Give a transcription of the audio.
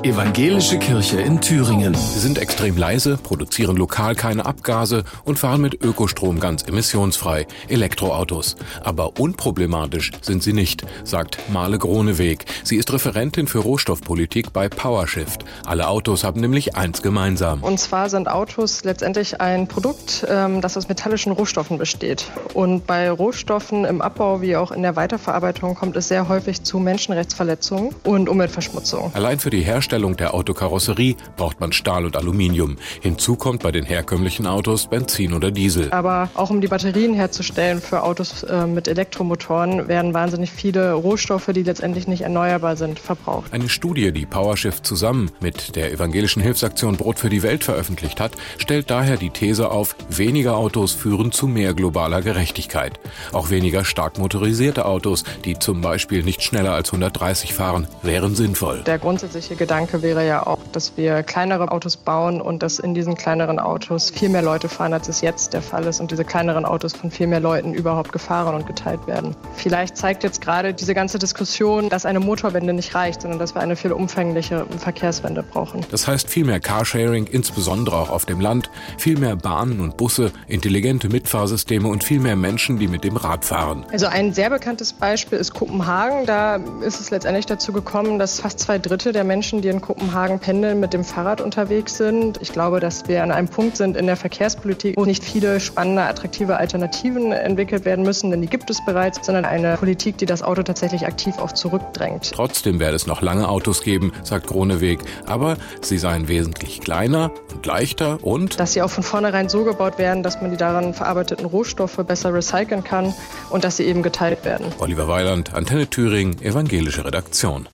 Evangelische Kirche in Thüringen. Sie sind extrem leise, produzieren lokal keine Abgase und fahren mit Ökostrom ganz emissionsfrei, Elektroautos. Aber unproblematisch sind sie nicht, sagt Male Groneweg. Sie ist Referentin für Rohstoffpolitik bei PowerShift. Alle Autos haben nämlich eins gemeinsam. Und zwar sind Autos letztendlich ein Produkt, das aus metallischen Rohstoffen besteht. Und bei Rohstoffen im Abbau wie auch in der Weiterverarbeitung kommt es sehr häufig zu Menschenrechtsverletzungen und Umweltverschmutzung. Allein für die Herstellung der Autokarosserie braucht man Stahl und Aluminium. Hinzu kommt bei den herkömmlichen Autos Benzin oder Diesel. Aber auch um die Batterien herzustellen für Autos mit Elektromotoren werden wahnsinnig viele Rohstoffe, die letztendlich nicht erneuerbar sind, verbraucht. Eine Studie, die PowerShift zusammen mit der evangelischen Hilfsaktion Brot für die Welt veröffentlicht hat, stellt daher die These auf, weniger Autos führen zu mehr globaler Gerechtigkeit. Auch weniger stark motorisierte Autos, die zum Beispiel nicht schneller als 130 fahren, wären sinnvoll. Der grundsätzliche Gedanke wäre ja auch, dass wir kleinere Autos bauen und dass in diesen kleineren Autos viel mehr Leute fahren, als es jetzt der Fall ist und diese kleineren Autos von viel mehr Leuten überhaupt gefahren und geteilt werden. Vielleicht zeigt jetzt gerade diese ganze Diskussion, dass eine Motorwende nicht reicht, sondern dass wir eine viel umfänglichere Verkehrswende brauchen. Das heißt viel mehr Carsharing, insbesondere auch auf dem Land, viel mehr Bahnen und Busse, intelligente Mitfahrsysteme und viel mehr Menschen, die mit dem Rad fahren. Also ein sehr bekanntes Beispiel ist Kopenhagen. Da ist es letztendlich dazu gekommen, dass fast 2/3 der Menschen, die in Kopenhagen pendeln, mit dem Fahrrad unterwegs sind. Ich glaube, dass wir an einem Punkt sind in der Verkehrspolitik, wo nicht viele spannende, attraktive Alternativen entwickelt werden müssen, denn die gibt es bereits, sondern eine Politik, die das Auto tatsächlich aktiv auch zurückdrängt. Trotzdem werde es noch lange Autos geben, sagt Groneweg, aber sie seien wesentlich kleiner und leichter und dass sie auch von vornherein so gebaut werden, dass man die daran verarbeiteten Rohstoffe besser recyceln kann und dass sie eben geteilt werden. Oliver Weiland, Antenne Thüringen, evangelische Redaktion.